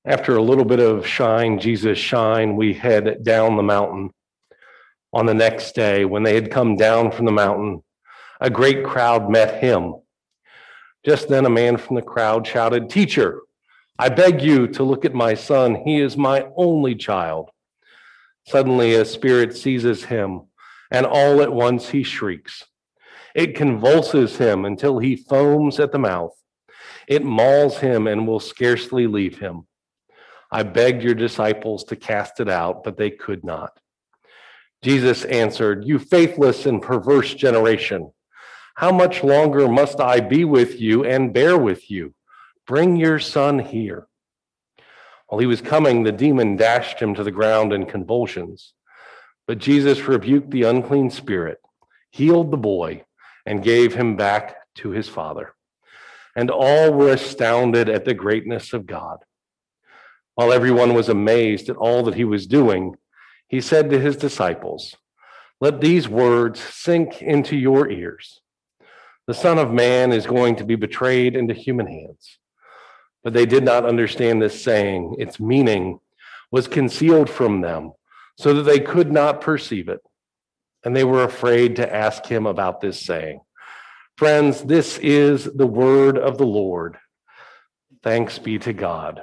After a little bit of shine, Jesus shine, we head down the mountain. On the next day, when they had come down from the mountain, a great crowd met him. Just then, a man from the crowd shouted, "Teacher, I beg you to look at my son. He is my only child." Suddenly, a spirit seizes him, and all at once he shrieks. It convulses him until he foams at the mouth. It mauls him and will scarcely leave him. I begged your disciples to cast it out, but they could not. Jesus answered, "You faithless and perverse generation, how much longer must I be with you and bear with you? Bring your son here." While he was coming, the demon dashed him to the ground in convulsions. But Jesus rebuked the unclean spirit, healed the boy, and gave him back to his father. And all were astounded at the greatness of God. While everyone was amazed at all that he was doing, he said to his disciples, "Let these words sink into your ears. The Son of Man is going to be betrayed into human hands." But they did not understand this saying. Its meaning was concealed from them, so that they could not perceive it. And they were afraid to ask him about this saying. Friends, this is the word of the Lord. Thanks be to God.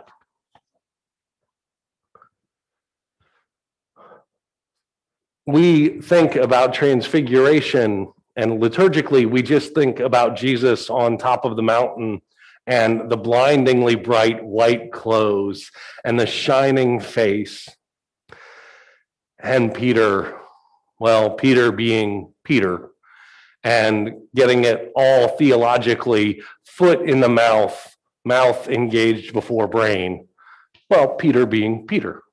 We think about transfiguration, and liturgically, we just think about Jesus on top of the mountain and the blindingly bright white clothes and the shining face. And Peter being Peter and getting it all theologically, foot in the mouth engaged before brain. Well, Peter being Peter.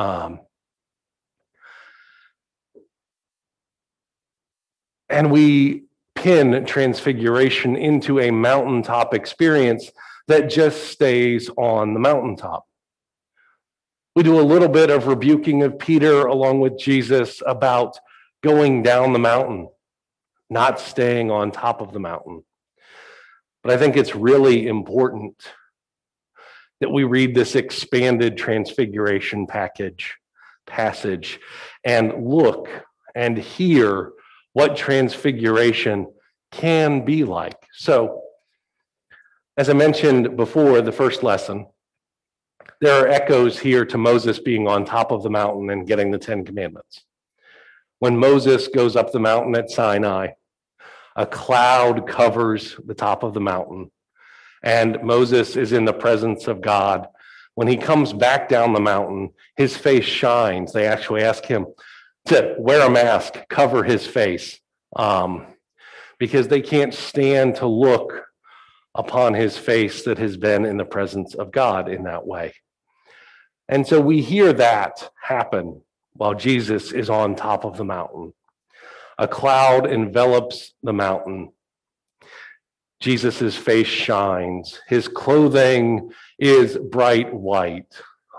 And we pin transfiguration into a mountaintop experience that just stays on the mountaintop. We do a little bit of rebuking of Peter along with Jesus about going down the mountain, not staying on top of the mountain. But I think it's really important that we read this expanded transfiguration passage and look and hear what transfiguration can be like. So, as I mentioned before, the first lesson, there are echoes here to Moses being on top of the mountain and getting the 10 Commandments. When Moses goes up the mountain at Sinai, a cloud covers the top of the mountain, and Moses is in the presence of God. When he comes back down the mountain, his face shines. They actually ask him to wear a mask, cover his face, because they can't stand to look upon his face that has been in the presence of God in that way. And so we hear that happen while Jesus is on top of the mountain. A cloud envelops the mountain. Jesus' face shines. His clothing is bright white.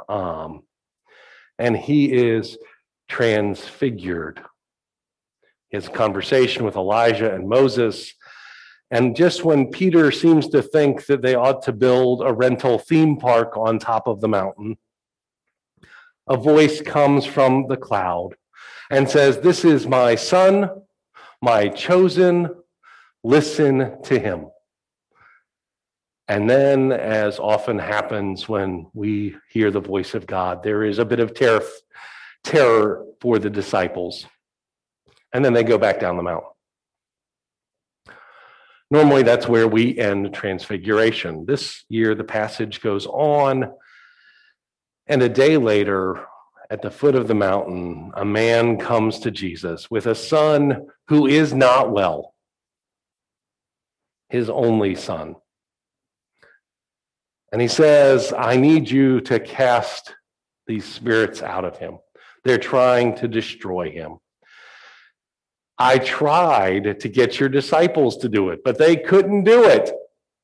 And he is transfigured. He has a conversation with Elijah and Moses. And just when Peter seems to think that they ought to build a rental theme park on top of the mountain, a voice comes from the cloud and says, "This is my son, my chosen, listen to him." And then, as often happens when we hear the voice of God, there is a bit of terror for the disciples. And then they go back down the mountain. Normally, that's where we end Transfiguration. This year, the passage goes on, and a day later, at the foot of the mountain, a man comes to Jesus with a son who is not well, his only son. And he says, "I need you to cast these spirits out of him. They're trying to destroy him. I tried to get your disciples to do it, but they couldn't do it."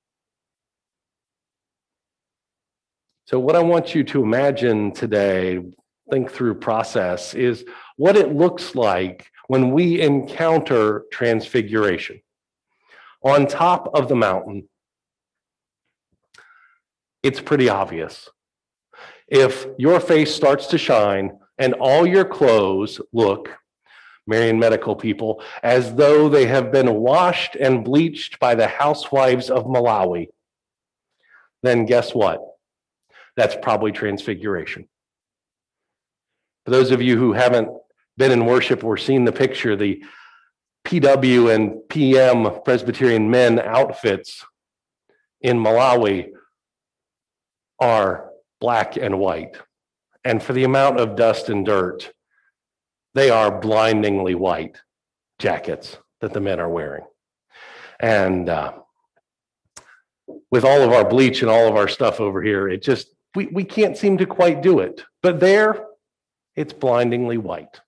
So what I want you to imagine today, think through process, is what it looks like when we encounter transfiguration. On top of the mountain, it's pretty obvious. If your face starts to shine and all your clothes look, Marian medical people, as though they have been washed and bleached by the housewives of Malawi, then guess what? That's probably transfiguration. For those of you who haven't been in worship or seen the picture, the PW and PM Presbyterian men outfits in Malawi are black and white. And for the amount of dust and dirt, they are blindingly white jackets that the men are wearing. And with all of our bleach and all of our stuff over here, it just, we can't seem to quite do it. But there, it's blindingly white.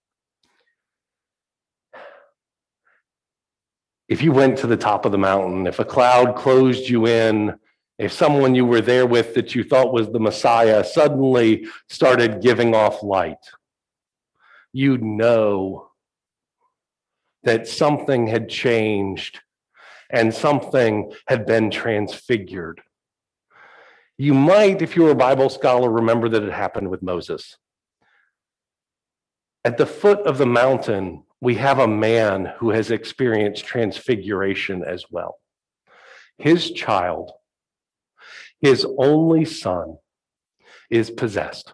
If you went to the top of the mountain, if a cloud closed you in, if someone you were there with that you thought was the Messiah suddenly started giving off light, you'd know that something had changed and something had been transfigured. You might, if you were a Bible scholar, remember that it happened with Moses. At the foot of the mountain, we have a man who has experienced transfiguration as well. His child, his only son, is possessed.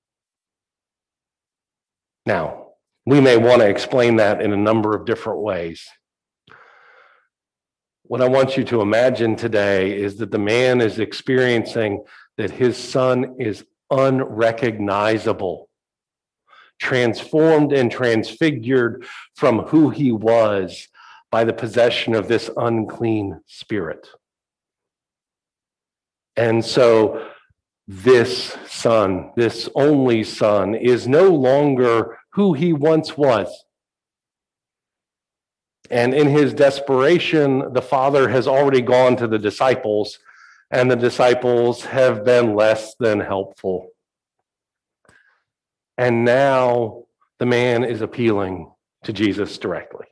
Now, we may want to explain that in a number of different ways. What I want you to imagine today is that the man is experiencing that his son is unrecognizable, transformed and transfigured from who he was by the possession of this unclean spirit. And so this son, this only son, is no longer who he once was. And in his desperation, the father has already gone to the disciples, and the disciples have been less than helpful. And now the man is appealing to Jesus directly.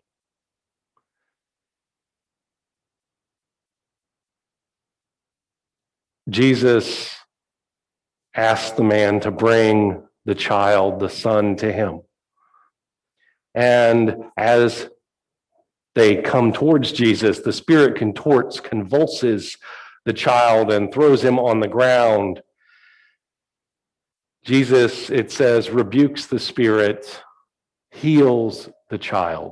Jesus asked the man to bring the child, the son, to him. And as they come towards Jesus, the spirit contorts, convulses the child and throws him on the ground. Jesus, it says, rebukes the spirit, heals the child.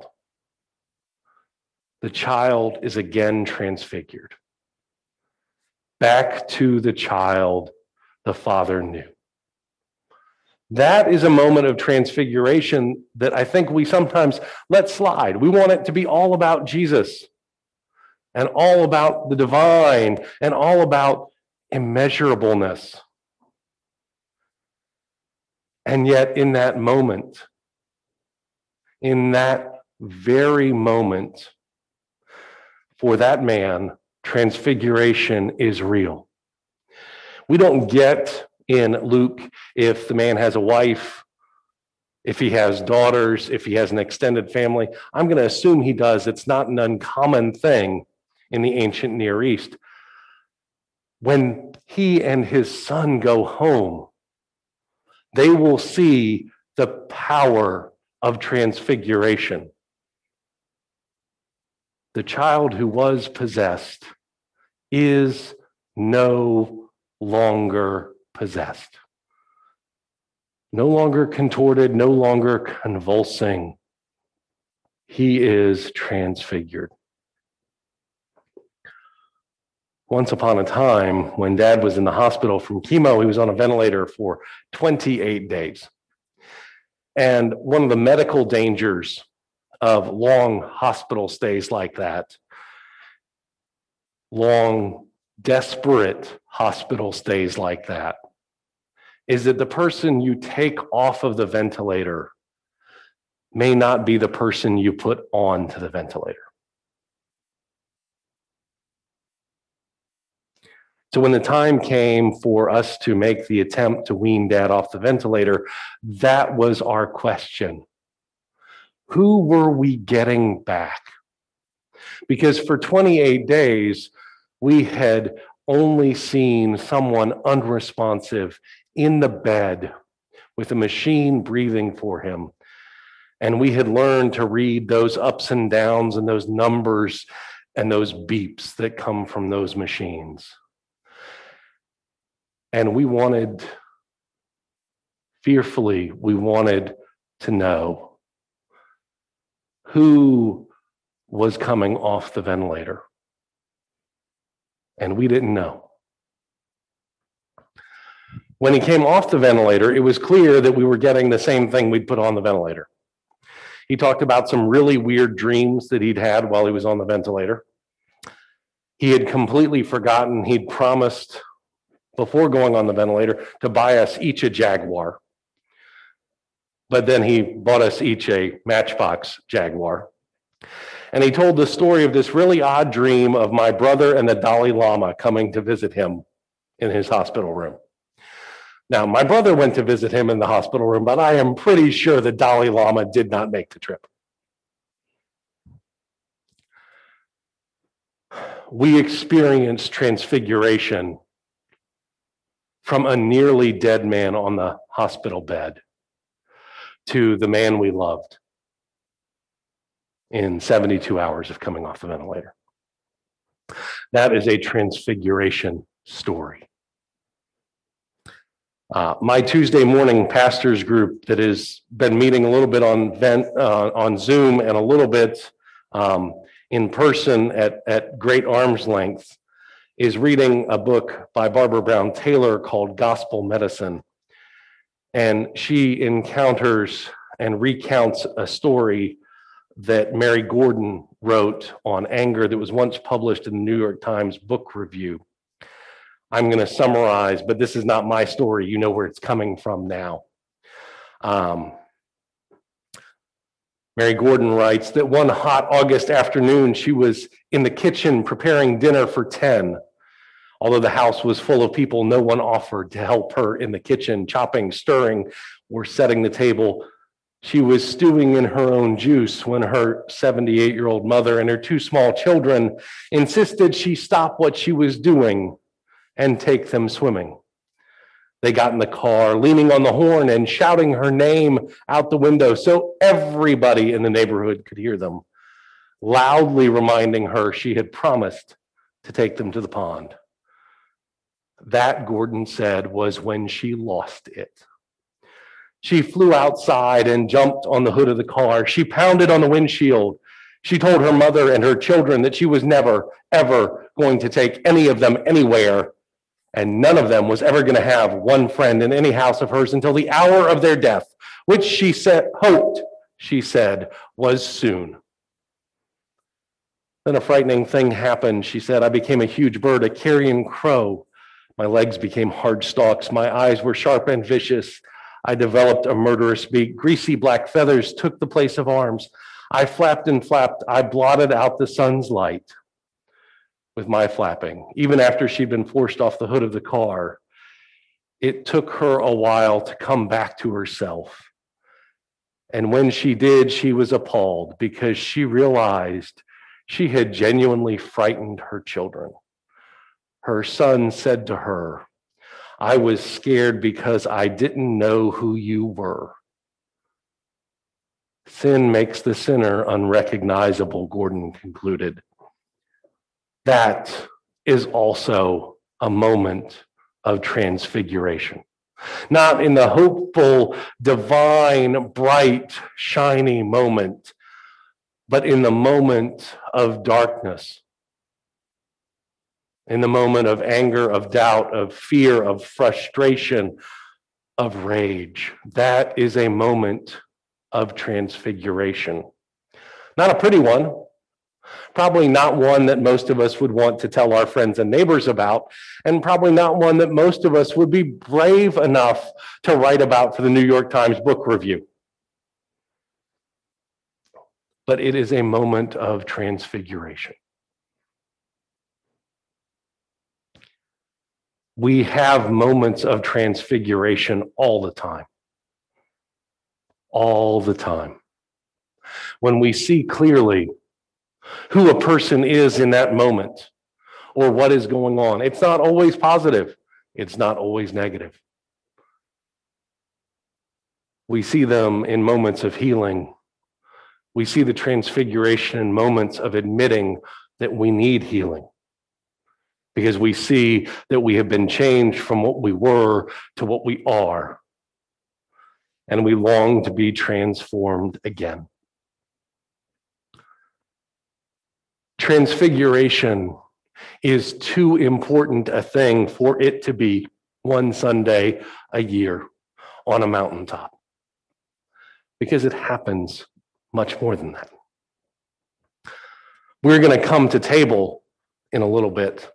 The child is again transfigured. Back to the child the father knew. That is a moment of transfiguration that I think we sometimes let slide. We want it to be all about Jesus and all about the divine and all about immeasurableness. And yet in that moment, in that very moment, for that man, transfiguration is real. We don't get in Luke if the man has a wife, if he has daughters, if he has an extended family. I'm going to assume he does. It's not an uncommon thing in the ancient Near East. When he and his son go home, they will see the power of transfiguration. The child who was possessed is no longer possessed. No longer contorted, no longer convulsing. He is transfigured. Once upon a time, when Dad was in the hospital from chemo, he was on a ventilator for 28 days. And one of the medical dangers of long hospital stays like that, long, desperate hospital stays like that, is that the person you take off of the ventilator may not be the person you put on to the ventilator. So when the time came for us to make the attempt to wean Dad off the ventilator, that was our question. Who were we getting back? Because for 28 days, we had only seen someone unresponsive, in the bed with a machine breathing for him. And we had learned to read those ups and downs and those numbers and those beeps that come from those machines. And we wanted to know who was coming off the ventilator. And we didn't know. When he came off the ventilator, it was clear that we were getting the same thing we'd put on the ventilator. He talked about some really weird dreams that he'd had while he was on the ventilator. He had completely forgotten he'd promised before going on the ventilator to buy us each a Jaguar. But then he bought us each a Matchbox Jaguar. And he told the story of this really odd dream of my brother and the Dalai Lama coming to visit him in his hospital room. Now, my brother went to visit him in the hospital room, but I am pretty sure the Dalai Lama did not make the trip. We experienced transfiguration from a nearly dead man on the hospital bed to the man we loved in 72 hours of coming off the ventilator. That is a transfiguration story. My Tuesday morning pastors group that has been meeting a little bit on Zoom and a little bit in person at great arm's length is reading a book by Barbara Brown Taylor called Gospel Medicine. And she encounters and recounts a story that Mary Gordon wrote on anger that was once published in the New York Times Book Review. I'm going to summarize, but this is not my story. You know where it's coming from now. Mary Gordon writes that one hot August afternoon, she was in the kitchen preparing dinner for 10. Although the house was full of people, no one offered to help her in the kitchen, chopping, stirring, or setting the table. She was stewing in her own juice when her 78-year-old mother and her two small children insisted she stop what she was doing and take them swimming. They got in the car, leaning on the horn and shouting her name out the window so everybody in the neighborhood could hear them, loudly reminding her she had promised to take them to the pond. That, Gordon said, was when she lost it. She flew outside and jumped on the hood of the car. She pounded on the windshield. She told her mother and her children that she was never, ever going to take any of them anywhere, and none of them was ever going to have one friend in any house of hers until the hour of their death, which she said, was soon. Then a frightening thing happened. She said, I became a huge bird, a carrion crow. My legs became hard stalks. My eyes were sharp and vicious. I developed a murderous beak. Greasy black feathers took the place of arms. I flapped and flapped. I blotted out the sun's light with my flapping. Even after she'd been forced off the hood of the car, it took her a while to come back to herself. And when she did, she was appalled because she realized she had genuinely frightened her children. Her son said to her, I was scared because I didn't know who you were. Sin makes the sinner unrecognizable, Gordon concluded. That is also a moment of transfiguration. Not in the hopeful, divine, bright, shiny moment, but in the moment of darkness, in the moment of anger, of doubt, of fear, of frustration, of rage. That is a moment of transfiguration. Not a pretty one, probably not one that most of us would want to tell our friends and neighbors about, and probably not one that most of us would be brave enough to write about for the New York Times Book Review. But it is a moment of transfiguration. We have moments of transfiguration all the time. All the time. When we see clearly who a person is in that moment or what is going on. It's not always positive. It's not always negative. We see them in moments of healing. We see the transfiguration in moments of admitting that we need healing, because we see that we have been changed from what we were to what we are, and we long to be transformed again. Transfiguration is too important a thing for it to be one Sunday a year on a mountaintop, because it happens much more than that. We're going to come to table in a little bit.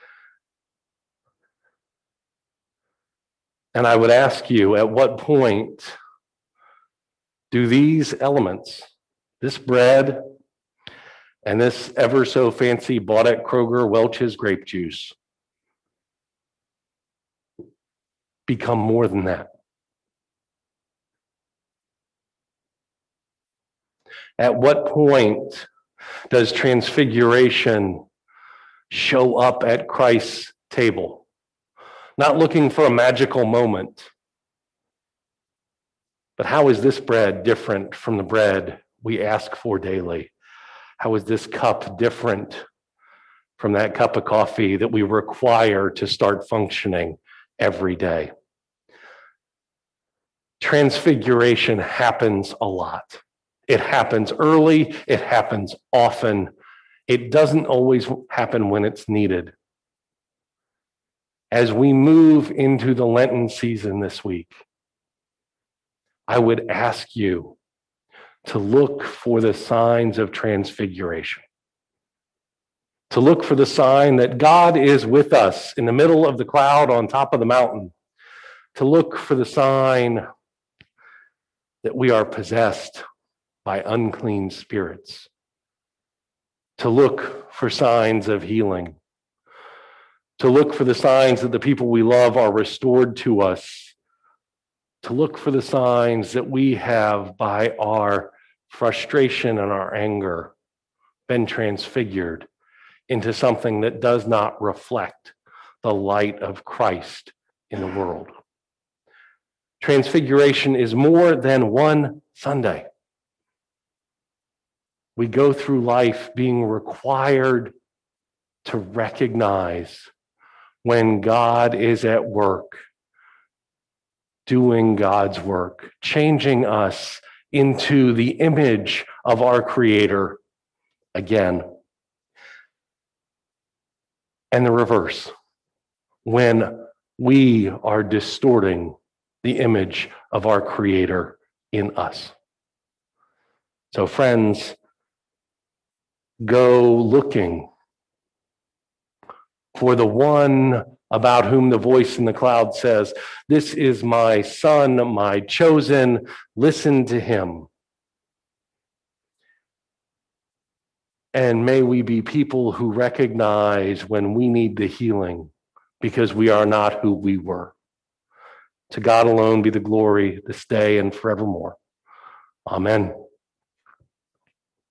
And I would ask you, at what point do these elements, this bread and this ever so fancy bought at Kroger Welch's grape juice, become more than that? At what point does transfiguration show up at Christ's table? Not looking for a magical moment, but how is this bread different from the bread we ask for daily? How is this cup different from that cup of coffee that we require to start functioning every day? Transfiguration happens a lot. It happens early, it happens often. It doesn't always happen when it's needed. As we move into the Lenten season this week, I would ask you to look for the signs of transfiguration, to look for the sign that God is with us in the middle of the cloud on top of the mountain, to look for the sign that we are possessed by unclean spirits, to look for signs of healing, to look for the signs that the people we love are restored to us, to look for the signs that we have, by our frustration and our anger, been transfigured into something that does not reflect the light of Christ in the world. Transfiguration is more than one Sunday. We go through life being required to recognize when God is at work, doing God's work, changing us into the image of our Creator again. And the reverse, when we are distorting the image of our Creator in us. So, friends, go looking for the one about whom the voice in the cloud says, "This is my son, my chosen, listen to him." And may we be people who recognize when we need the healing, because we are not who we were. To God alone be the glory this day and forevermore. Amen.